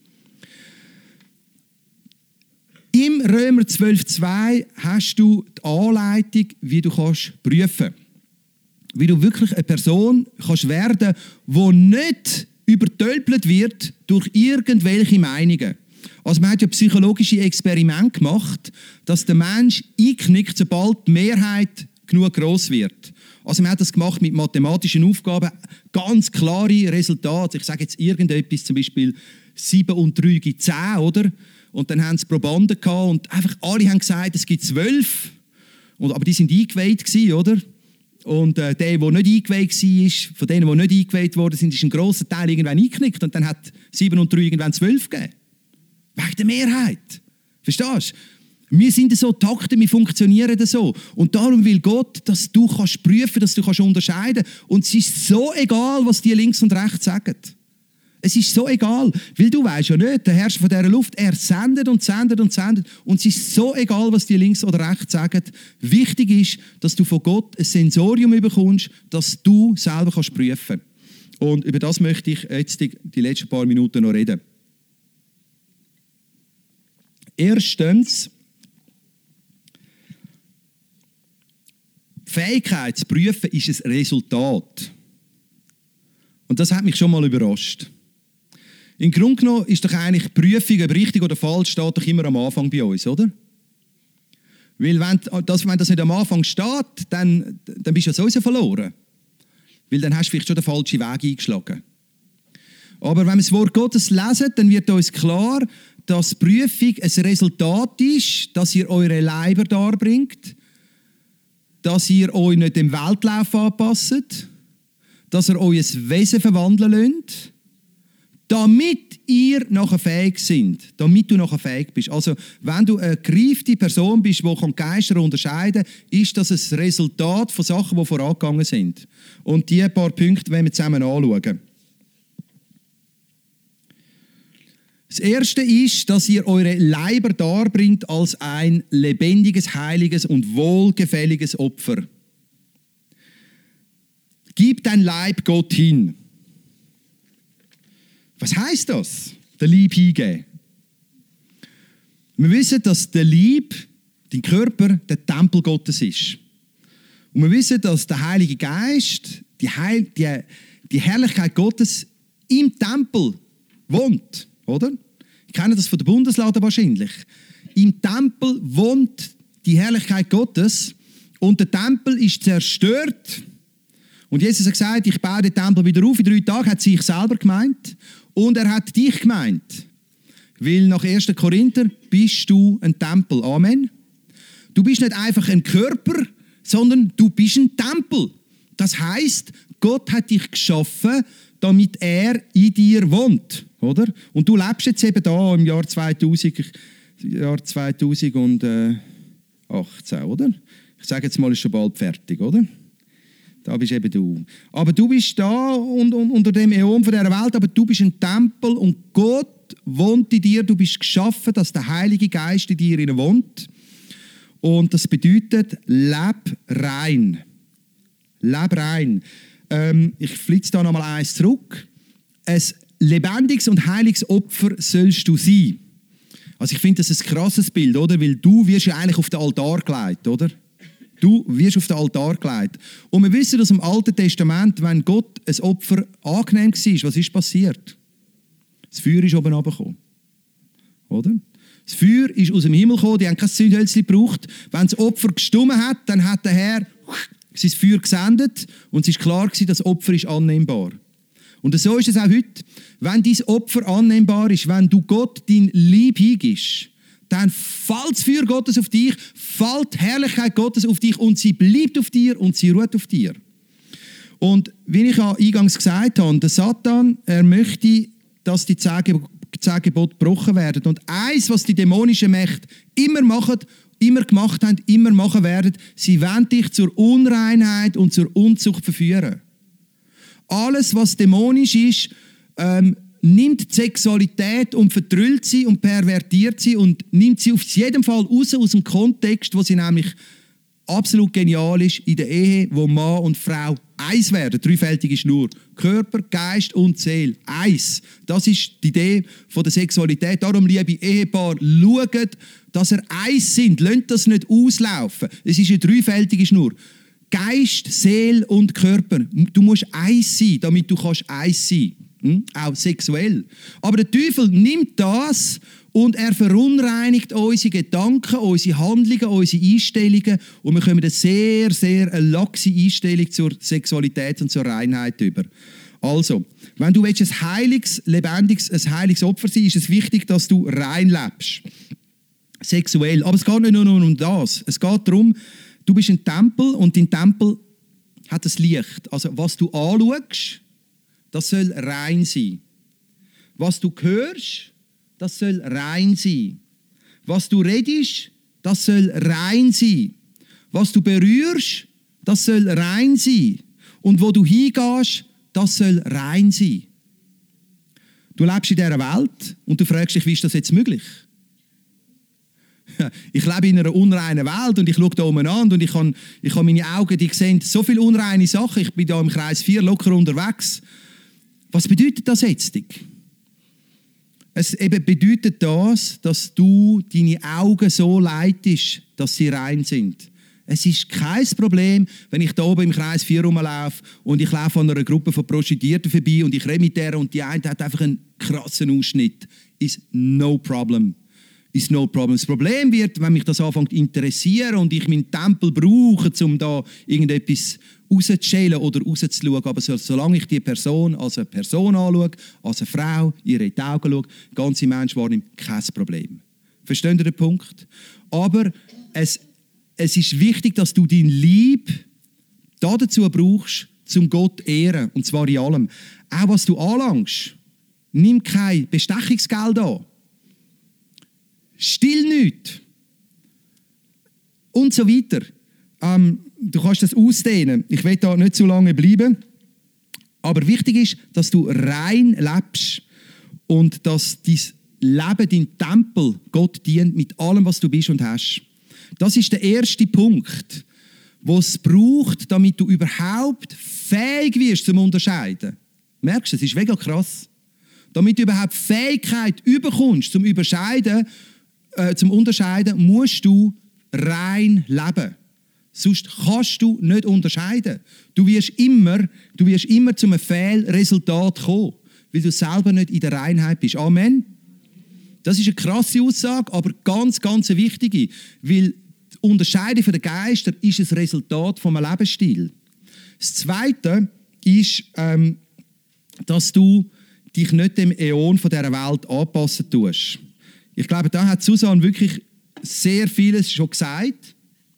Im Römer 12,2 hast du die Anleitung, wie du kannst prüfen. Wie du wirklich eine Person kannst werden, die nicht übertölpelt wird durch irgendwelche Meinungen. Also man hat ja psychologische Experimente gemacht, dass der Mensch einknickt, sobald die Mehrheit genug gross wird. Also man hat das gemacht mit mathematischen Aufgaben, ganz klare Resultate. Ich sage jetzt irgendetwas, zum Beispiel 7 und 3 gibt 10, oder? Und dann haben sie Probanden gehabt und einfach alle haben gesagt, es gibt 12. Aber die sind eingeweiht gewesen, oder? Und der nicht eingeweiht war, von denen, die nicht eingeweiht worden sind, ist ein grosser Teil irgendwann eingeknickt. Und dann hat 7 und 3 irgendwann 12 gegeben. Wegen der Mehrheit. Verstehst du? Wir sind so Takte, wir funktionieren so. Und darum will Gott, dass du kannst prüfen, dass du kannst unterscheiden. Und es ist so egal, was die links und rechts sagen. Es ist so egal, weil du weißt ja nicht, der Herrscher von dieser Luft, er sendet und sendet und sendet. Und es ist so egal, was die links oder rechts sagen. Wichtig ist, dass du von Gott ein Sensorium bekommst, dass du selber kannst prüfen. Und über das möchte ich jetzt die letzten paar Minuten noch reden. Erstens, die Fähigkeit zu prüfen ist ein Resultat. Und das hat mich schon mal überrascht. Im Grunde genommen ist doch eigentlich die Prüfung, ob richtig oder falsch, steht doch immer am Anfang bei uns, oder? Weil wenn das nicht am Anfang steht, dann bist du ja sowieso verloren. Weil dann hast du vielleicht schon den falschen Weg eingeschlagen. Aber wenn wir das Wort Gottes lesen, dann wird uns klar, dass die Prüfung ein Resultat ist, dass ihr eure Leiber darbringt, dass ihr euch nicht dem Weltlauf anpasst, dass ihr euer Wesen verwandeln lasst, damit ihr nachher fähig sind, damit du nachher fähig bist. Also, wenn du eine gereifte Person bist, die Geister unterscheiden kann, ist das ein Resultat von Sachen, die vorangegangen sind. Und diese paar Punkte wollen wir zusammen anschauen. Das erste ist, dass ihr eure Leiber darbringt als ein lebendiges, heiliges und wohlgefälliges Opfer. Gib dein Leib Gott hin. Was heisst das? Der Leib hingeben. Wir wissen, dass der Leib, dein Körper, der Tempel Gottes ist. Und wir wissen, dass der Heilige Geist, die Herrlichkeit Gottes im Tempel wohnt, oder? Ich kenne das von der Bundeslade wahrscheinlich. Im Tempel wohnt die Herrlichkeit Gottes und der Tempel ist zerstört. Und Jesus hat gesagt, ich baue den Tempel wieder auf. In 3 Tagen hat sich selber gemeint und er hat dich gemeint. Weil nach 1. Korinther bist du ein Tempel. Amen. Du bist nicht einfach ein Körper, sondern du bist ein Tempel. Das heisst, Gott hat dich geschaffen, damit er in dir wohnt. Oder? Und du lebst jetzt eben da im Jahr 2018, oder? Ich sage jetzt mal, ist schon bald fertig, oder? Da bist eben du. Aber du bist da unter dem Äon von dieser Welt, aber du bist ein Tempel und Gott wohnt in dir. Du bist geschaffen, dass der Heilige Geist in dir wohnt. Und das bedeutet, leb rein. Leb rein. Ich flitze da nochmal eins zurück. Ein lebendiges und heiliges Opfer sollst du sein. Also ich finde, das ist ein krasses Bild, oder? Weil du wirst ja eigentlich auf den Altar gelegt, oder? Du wirst auf den Altar gelegt. Und wir wissen aus dem Alten Testament, wenn Gott ein Opfer angenehm war, was ist passiert? Das Feuer ist oben runtergekommen. Oder? Das Feuer ist aus dem Himmel gekommen, die haben kein Zündhölzchen gebraucht. Wenn das Opfer gestummen hat, dann hat der Herr sein Feuer gesendet und es war klar, das Opfer ist annehmbar. Und so ist es auch heute. Wenn dein Opfer annehmbar ist, wenn du Gott dein Lieb hingibst, dann fällt das Feuer Gottes auf dich, fällt die Herrlichkeit Gottes auf dich und sie bleibt auf dir und sie ruht auf dir. Und wie ich eingangs gesagt habe, der Satan, er möchte, dass die 10 Gebote gebrochen werden. Und eins, was die dämonischen Mächte immer machen, immer gemacht haben, immer machen werden, sie wollen dich zur Unreinheit und zur Unzucht verführen. Alles, was dämonisch ist, nimmt die Sexualität und vertrüllt sie und pervertiert sie und nimmt sie auf jeden Fall raus aus dem Kontext, wo sie nämlich absolut genial ist, in der Ehe, wo Mann und Frau eins werden, dreifältige Schnur. Körper, Geist und Seele, eins. Das ist die Idee von der Sexualität. Darum, liebe Ehepaar, schaut, dass ihr eins sind. Lasst das nicht auslaufen. Es ist eine dreifältige Schnur. Geist, Seele und Körper. Du musst eins sein, damit du eins sein kannst. Auch sexuell. Aber der Teufel nimmt das und er verunreinigt unsere Gedanken, unsere Handlungen, unsere Einstellungen und wir kommen eine sehr, sehr laxe Einstellung zur Sexualität und zur Reinheit über. Also, wenn du ein heiliges, lebendiges, ein heiliges Opfer sein willst, ist es wichtig, dass du rein lebst. Sexuell. Aber es geht nicht nur um das. Es geht darum, du bist ein Tempel und dein Tempel hat das Licht. Also, was du anschaust, das soll rein sein. Was du hörst, das soll rein sein. Was du redest, das soll rein sein. Was du berührst, das soll rein sein. Und wo du hingehst, das soll rein sein. Du lebst in dieser Welt und du fragst dich, wie ist das jetzt möglich? Ich lebe in einer unreinen Welt und ich schaue da umeinander und ich habe meine Augen, die sehen so viele unreine Sachen. Ich bin da im Kreis 4 locker unterwegs. Was bedeutet das jetzt? Es eben bedeutet das, dass du deine Augen so leitest, dass sie rein sind. Es ist kein Problem, wenn ich da oben im Kreis 4 rumlaufe und ich laufe an einer Gruppe von Prostituierten vorbei und ich rede mit der und die eine hat einfach einen krassen Ausschnitt. Ist no problem. Ist no problem. Das Problem wird, wenn mich das anfängt zu interessieren und ich meinen Tempel brauche, um da irgendetwas rauszuschälen oder rauszuschauen. Aber solange ich die Person als eine Person anschaue, als eine Frau, ihre in die Augen schaue, ganze Mensch wahrnimmt, kein Problem. Versteht ihr den Punkt? Aber es ist wichtig, dass du dein Lieb dazu brauchst, zum Gott ehren. Und zwar in allem. Auch was du anlangst. Nimm kein Bestechungsgeld an. Still nicht. Und so weiter. Du kannst das ausdehnen. Ich will da nicht zu lange bleiben. Aber wichtig ist, dass du rein lebst und dass dein Leben, dein Tempel Gott dient mit allem, was du bist und hast. Das ist der erste Punkt, was es braucht, damit du überhaupt fähig wirst zum Unterscheiden. Merkst du, das ist mega krass. Damit du überhaupt Fähigkeit überkommst zum Überscheiden, zum Unterscheiden musst du rein leben. Sonst kannst du nicht unterscheiden. Du wirst immer zu einem Fehlresultat kommen, weil du selber nicht in der Reinheit bist. Amen. Das ist eine krasse Aussage, aber ganz, ganz eine wichtige. Weil die Unterscheidung von den Geistern ist ein Resultat von einem Lebensstil. Das Zweite ist, dass du dich nicht dem Äon von dieser Welt anpassen tust. Ich glaube, da hat Susanne wirklich sehr vieles schon gesagt.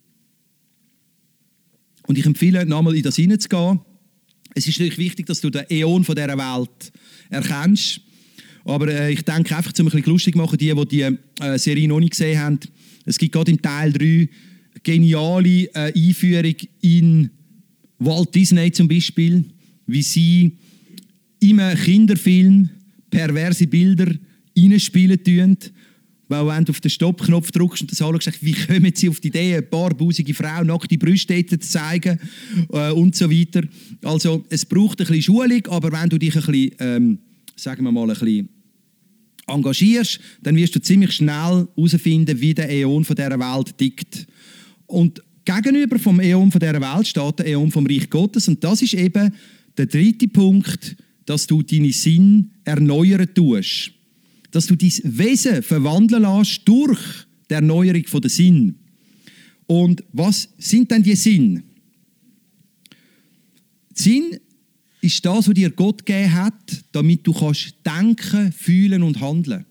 Und ich empfehle, nochmal in das hineinzugehen. Es ist natürlich wichtig, dass du den Äon von dieser Welt erkennst. Aber ich denke einfach, um ein bisschen lustig machen, die Serie noch nicht gesehen haben. Es gibt gerade im Teil 3 geniale Einführung in Walt Disney zum Beispiel, wie sie in einem Kinderfilm perverse Bilder reinspielen tun. Weil wenn du auf den Stoppknopf drückst und das anschaust, wie kommen sie auf die Idee, eine barbusige Frau nackte Brüste zu zeigen und so weiter. Also es braucht ein bisschen Schulung, aber wenn du dich ein bisschen, sagen wir mal, ein bisschen engagierst, dann wirst du ziemlich schnell herausfinden, wie der Äon von dieser Welt tickt. Und gegenüber vom Äon von dieser Welt steht der Äon vom Reich Gottes. Und das ist eben der dritte Punkt, dass du deine Sinn erneuern tust. Dass du dein Wesen verwandeln lässt durch die Erneuerung der Sinn. Und was sind denn die Sinn? Sinn ist das, was dir Gott gegeben hat, damit du kannst denken, fühlen und handeln.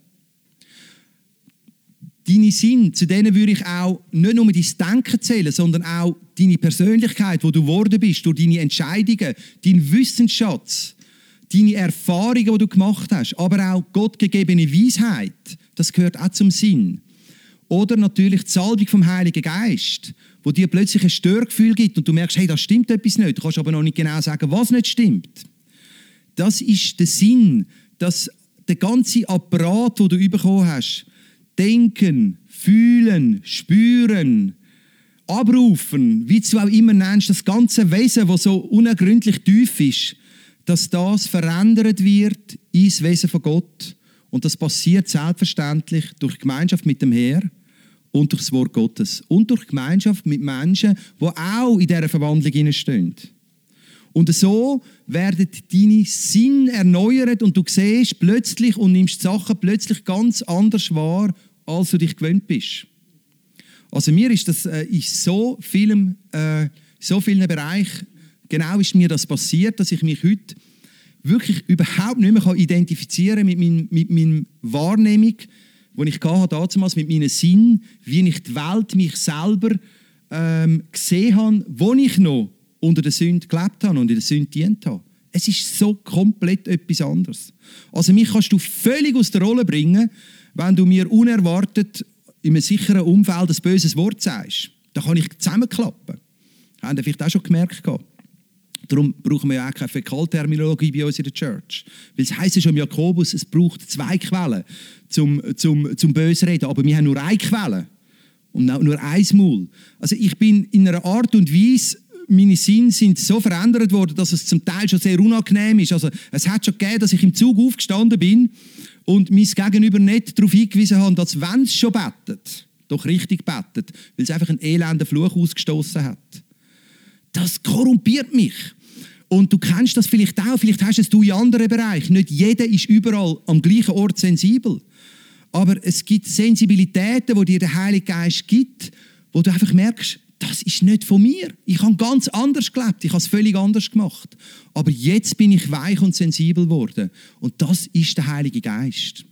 Deine Sinn, zu denen würde ich auch nicht nur dein Denken zählen, sondern auch deine Persönlichkeit, wo du geworden bist, durch deine Entscheidungen, dein Wissensschatz, deine Erfahrungen, die du gemacht hast, aber auch gottgegebene Weisheit, das gehört auch zum Sinn. Oder natürlich die Salbung vom Heiligen Geist, wo dir plötzlich ein Störgefühl gibt und du merkst, hey, da stimmt etwas nicht, du kannst aber noch nicht genau sagen, was nicht stimmt. Das ist der Sinn, dass der ganze Apparat, den du bekommen hast, denken, fühlen, spüren, abrufen, wie du auch immer nennst, das ganze Wesen, das so unergründlich tief ist, dass das verändert wird ins Wesen von Gott. Und das passiert selbstverständlich durch Gemeinschaft mit dem Herrn und durch das Wort Gottes. Und durch Gemeinschaft mit Menschen, die auch in dieser Verwandlung stehen. Und so werden deine Sinne erneuert und du siehst plötzlich und nimmst die Sachen plötzlich ganz anders wahr, als du dich gewöhnt bist. Also mir ist das in so vielen Bereichen genau ist mir das passiert, dass ich mich heute wirklich überhaupt nicht mehr identifizieren kann mit meiner Wahrnehmung, die ich damals mit meinen Sinnen, wie ich die Welt, mich selber gesehen habe, wo ich noch unter der Sünde gelebt habe und in der Sünde gedient habe. Es ist so komplett etwas anderes. Also mich kannst du völlig aus der Rolle bringen, wenn du mir unerwartet in einem sicheren Umfeld ein böses Wort sagst. Da kann ich zusammenklappen. Haben ihr vielleicht auch schon gemerkt gehabt. Darum brauchen wir ja auch keine Fäkalterminologie bei uns in der Church. Weil es heisst ja schon im Jakobus, es braucht 2 Quellen zum Bösen reden. Aber wir haben nur eine Quelle und nur ein Maul. Also ich bin in einer Art und Weise, meine Sinne sind so verändert worden, dass es zum Teil schon sehr unangenehm ist. Also es hat schon gegeben, dass ich im Zug aufgestanden bin und mein Gegenüber nicht darauf hingewiesen habe, dass wenn es schon betet, doch richtig betet, weil es einfach einen elenden Fluch ausgestoßen hat. Das korrumpiert mich. Und du kennst das vielleicht auch, vielleicht hast du es in anderen Bereichen. Nicht jeder ist überall am gleichen Ort sensibel. Aber es gibt Sensibilitäten, die dir der Heilige Geist gibt, wo du einfach merkst, das ist nicht von mir. Ich habe ganz anders gelebt, ich habe es völlig anders gemacht. Aber jetzt bin ich weich und sensibel geworden. Und das ist der Heilige Geist.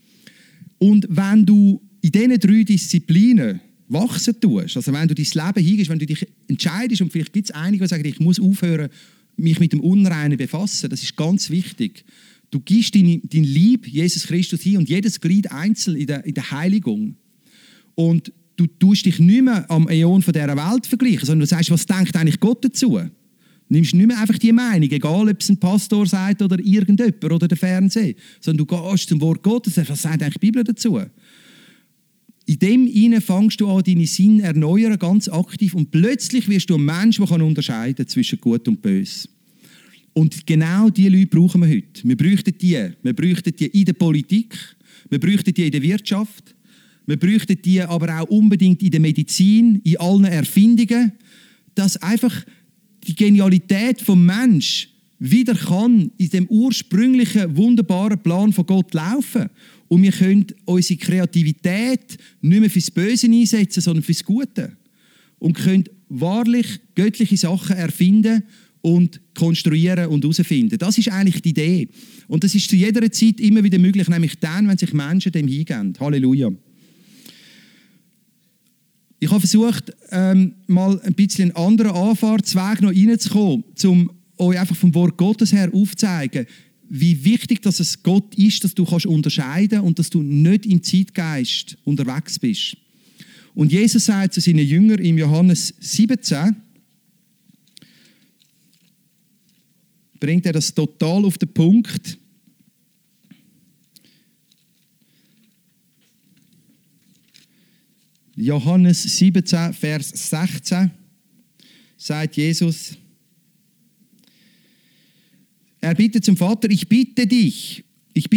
Und wenn du in diesen 3 Disziplinen wachsen tust, also wenn du dein Leben hingibst, wenn du dich entscheidest, und vielleicht gibt es einige, die sagen, ich muss aufhören, mich mit dem Unreinen befassen, das ist ganz wichtig. Du gibst dein Lieb Jesus Christus hin und jedes Glied einzeln in der Heiligung. Und du tust dich nicht mehr am Äon von dieser Welt vergleichen, sondern du sagst, was denkt eigentlich Gott dazu? Du nimmst nicht mehr einfach die Meinung, egal ob es ein Pastor sagt oder irgendjemand oder der Fernseher, sondern du gehst zum Wort Gottes, was sagt eigentlich die Bibel dazu? In dem hinein fängst du an, deine Sinne erneuern, ganz aktiv, und plötzlich wirst du ein Mensch, der unterscheiden kann zwischen Gut und Böse. Und genau diese Leute brauchen wir heute. Wir bräuchten die in der Politik, wir bräuchten die in der Wirtschaft, Wir bräuchten die aber auch unbedingt in der Medizin, in allen Erfindungen, dass einfach die Genialität vom Mensch wieder kann in dem ursprünglichen, wunderbaren Plan von Gott laufen. Und wir können unsere Kreativität nicht mehr fürs Böse einsetzen, sondern fürs Gute. Und können wahrlich göttliche Sachen erfinden und konstruieren und herausfinden. Das ist eigentlich die Idee. Und das ist zu jeder Zeit immer wieder möglich, nämlich dann, wenn sich Menschen dem hingeben. Halleluja. Ich habe versucht, mal ein bisschen einen anderen Anfahrtsweg noch reinzukommen, um euch einfach vom Wort Gottes her aufzuzeigen, wie wichtig dass es Gott ist, dass du kannst unterscheiden und dass du nicht im Zeitgeist unterwegs bist. Und Jesus sagt zu seinen Jüngern im Johannes 17, bringt er das total auf den Punkt. Johannes 17, Vers 16 sagt Jesus, er bittet zum Vater, ich bitte dich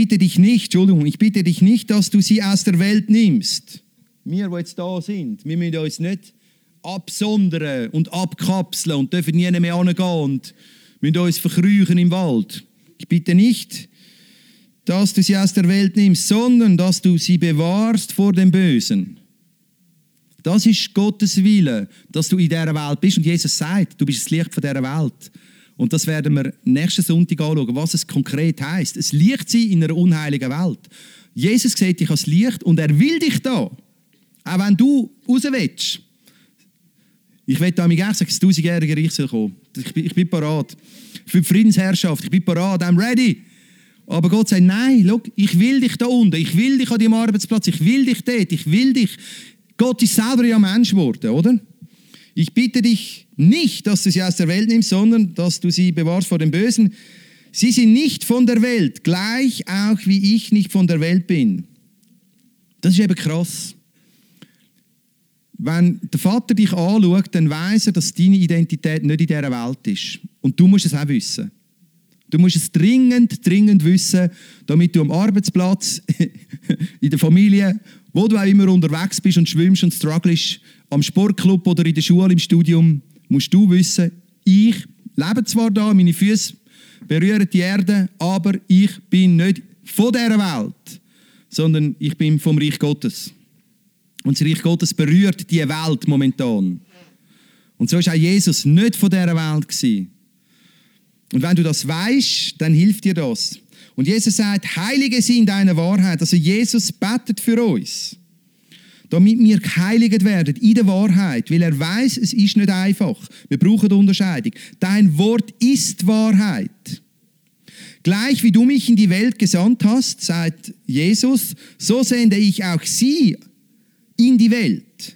nicht, dass du sie aus der Welt nimmst. Wir, die jetzt da sind, wir müssen uns nicht absondern und abkapseln und dürfen nie mehr hingehen und müssen uns verkrüchen im Wald. Ich bitte nicht, dass du sie aus der Welt nimmst, sondern dass du sie bewahrst vor dem Bösen. Das ist Gottes Wille, dass du in dieser Welt bist. Und Jesus sagt, du bist das Licht von dieser Welt. Und das werden wir nächsten Sonntag anschauen, was es konkret heisst. Es Licht sein in einer unheiligen Welt. Jesus sieht dich als Licht und er will dich da. Auch wenn du raus willst. Ich will da mir gerne sagen, das 1000-jährige Reich soll kommen. Ich bin parat. Für die Friedensherrschaft, ich bin parat, I'm ready. Aber Gott sagt, nein, schau, ich will dich da unten, ich will dich an deinem Arbeitsplatz, ich will dich dort, ich will dich. Gott ist selber ja Mensch geworden, oder? Ich bitte dich nicht, dass du sie aus der Welt nimmst, sondern dass du sie bewahrst vor dem Bösen. Sie sind nicht von der Welt, gleich auch wie ich nicht von der Welt bin. Das ist eben krass. Wenn der Vater dich anschaut, dann weiss er, dass deine Identität nicht in dieser Welt ist. Und du musst es auch wissen. Du musst es dringend wissen, damit du am Arbeitsplatz, in der Familie, wo du auch immer unterwegs bist und schwimmst und strugglest, am Sportclub oder in der Schule, im Studium, musst du wissen, ich lebe zwar da, meine Füße berühren die Erde, aber ich bin nicht von dieser Welt, sondern ich bin vom Reich Gottes. Und das Reich Gottes berührt die Welt momentan. Und so war auch Jesus nicht von dieser Welt gewesen. Und wenn du das weißt, dann hilft dir das. Und Jesus sagt, Heilige sind deine Wahrheit. Also Jesus betet für uns, damit wir geheiligt werden in der Wahrheit, weil er weiß, es ist nicht einfach. Wir brauchen Unterscheidung. Dein Wort ist Wahrheit. Gleich wie du mich in die Welt gesandt hast, sagt Jesus, so sende ich auch sie in die Welt.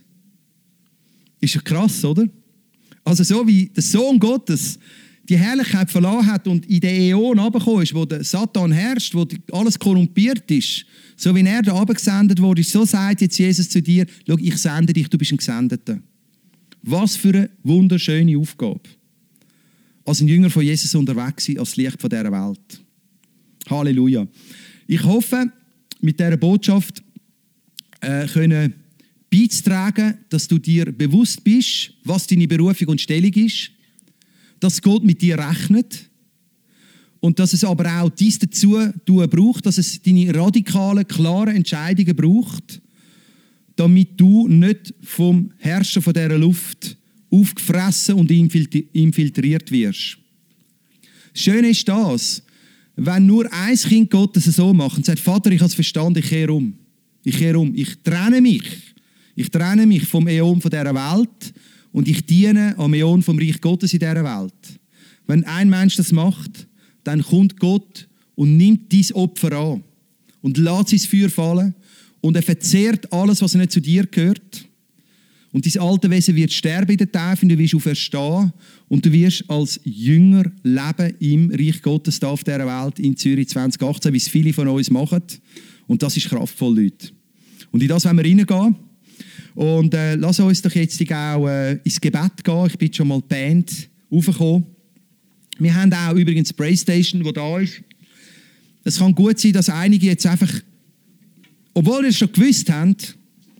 Ist ja krass, oder? Also so wie der Sohn Gottes die Herrlichkeit verlassen hat und in den Äon runtergekommen ist, wo der Satan herrscht, wo alles korrumpiert ist, so wie er da runtergesendet wurde, so sagt jetzt Jesus zu dir, schau, ich sende dich, du bist ein Gesendeter. Was für eine wunderschöne Aufgabe. Als ein Jünger von Jesus unterwegs sein, als Licht von dieser Welt. Halleluja. Ich hoffe, mit dieser Botschaft können beizutragen, dass du dir bewusst bist, was deine Berufung und Stellung ist, dass Gott mit dir rechnet und dass es aber auch dies dazu braucht, dass es deine radikalen, klaren Entscheidungen braucht, damit du nicht vom Herrscher von dieser Luft aufgefressen und infiltriert wirst. Das Schöne ist das, wenn nur ein Kind Gottes so macht und sagt, Vater, ich habe es verstanden, ich kehre um. Ich trenne mich vom Äon von dieser Welt und ich diene am Äon vom Reich Gottes in dieser Welt. Wenn ein Mensch das macht, dann kommt Gott und nimmt dein Opfer an und lässt ins Feuer fallen und er verzehrt alles, was nicht zu dir gehört. Und dein alte Wesen wird sterben in der Taufe und du wirst auferstehen und du wirst als Jünger leben im Reich Gottes da auf dieser Welt in Zürich 2018, wie es viele von uns machen. Und das ist kraftvoll, Leute. Und in das wollen wir reingehen. Und lass uns doch jetzt auch ins Gebet gehen. Ich bin schon mal die Band raufgekommen. Wir haben auch übrigens die Playstation, die da ist. Es kann gut sein, dass einige jetzt einfach, obwohl ihr es schon gewusst habt,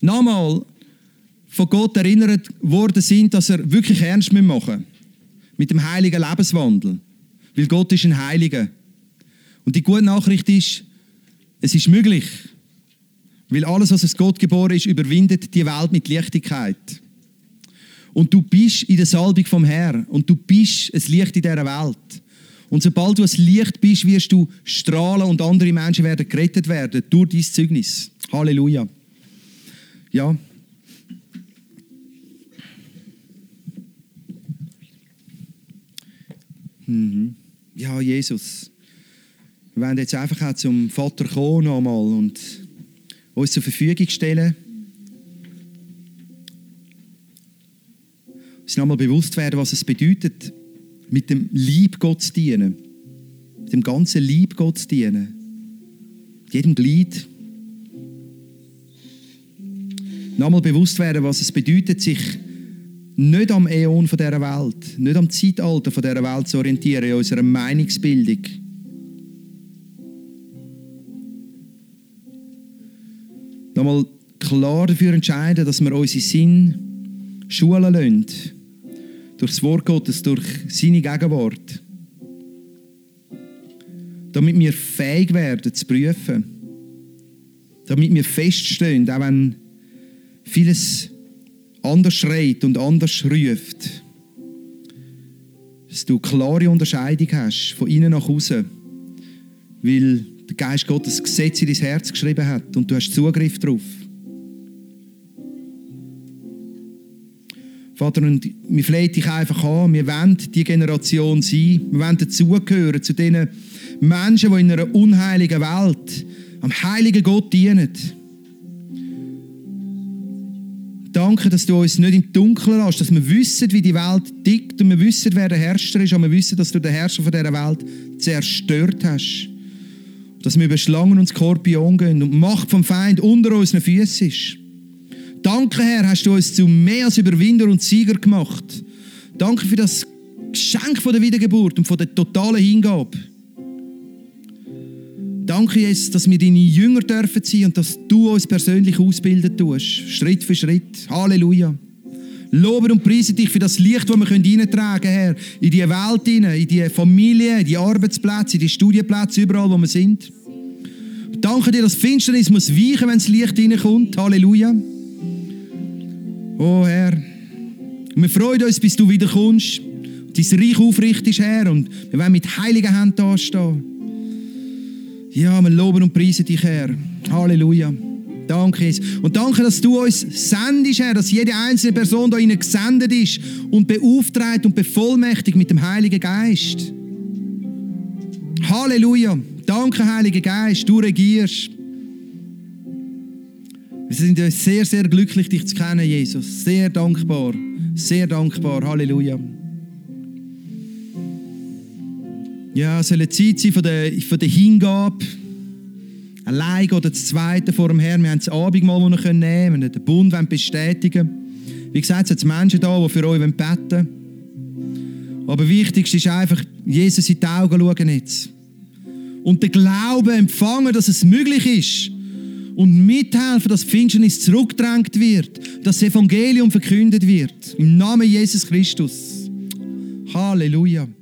nochmal von Gott erinnert worden sind, dass er wirklich ernst machen müssen. Mit dem heiligen Lebenswandel. Weil Gott ist ein Heiliger. Und die gute Nachricht ist, es ist möglich. Weil alles, was aus Gott geboren ist, überwindet die Welt mit Leichtigkeit. Und du bist in der Salbung vom Herrn. Und du bist ein Licht in dieser Welt. Und sobald du ein Licht bist, wirst du strahlen und andere Menschen werden gerettet werden durch dein Zeugnis. Halleluja. Ja. Ja, Jesus. Wir wollen jetzt einfach auch zum Vater kommen nochmal und uns zur Verfügung stellen. Uns nochmal bewusst werden, was es bedeutet, mit dem Lieb Gott zu dienen. Mit dem ganzen Lieb Gott zu dienen. Mit jedem Glied. Nochmal bewusst werden, was es bedeutet, sich nicht am Äon von dieser Welt, nicht am Zeitalter von dieser Welt zu orientieren, in unserer Meinungsbildung. Nochmal klar dafür entscheiden, dass wir unsere Sinn schulen lassen. Durch das Wort Gottes, durch seine Gegenwart. Damit wir fähig werden, zu prüfen. Damit wir feststehen, auch wenn vieles anders schreit und anders ruft. Dass du klare Unterscheidung hast, von innen nach außen. Weil der Geist Gottes das Gesetz in dein Herz geschrieben hat und du hast Zugriff darauf. Vater, und wir flehen dich einfach an, wir wollen die Generation sein, wir wollen dazugehören zu diesen Menschen, die in einer unheiligen Welt am heiligen Gott dienen. Danke, dass du uns nicht im Dunkeln lässt, dass wir wissen, wie die Welt tickt und wir wissen, wer der Herrscher ist, und wir wissen, dass du den Herrscher von dieser Welt zerstört hast. Dass wir über Schlangen und Skorpion gehen und die Macht vom Feind unter unseren Füßen ist. Danke, Herr, hast du uns zu mehr als Überwinder und Sieger gemacht. Danke für das Geschenk von der Wiedergeburt und von der totalen Hingabe. Danke, Jesus, dass wir deine Jünger dürfen sein und dass du uns persönlich ausbilden tust. Schritt für Schritt. Halleluja. Loben und preisen dich für das Licht, das wir hineintragen können, Herr. In diese Welt hinein, in die Familie, in die Arbeitsplätze, in die Studienplätze, überall, wo wir sind. Danke dir, dass Finsternis muss weichen, wenn das Licht hineinkommt. Halleluja. Oh Herr, wir freuen uns, bis du wiederkommst, dein Reich aufrichtest, Herr, und wir wollen mit heiligen Händen dastehen. Ja, wir loben und preisen dich, Herr. Halleluja. Danke, Jesus. Und danke, dass du uns sendest, Herr, dass jede einzelne Person da innen gesendet ist und beauftragt und bevollmächtigt mit dem Heiligen Geist. Halleluja. Danke, Heiliger Geist, du regierst. Wir sind sehr, sehr glücklich, dich zu kennen, Jesus. Sehr dankbar. Sehr dankbar. Halleluja. Ja, es soll eine Zeit sein von der Hingabe. Allein oder das Zweite vor dem Herrn. Wir haben das Abendmahl, das wir nehmen können. Den Bund bestätigen. Wie gesagt, es sind Menschen da, die für euch beten wollen. Aber wichtigst ist einfach, Jesus in die Augen schauen jetzt. Und den Glauben empfangen, dass es möglich ist. Und mithelfen, dass die Finsternis zurückgedrängt wird. Dass das Evangelium verkündet wird. Im Namen Jesus Christus. Halleluja.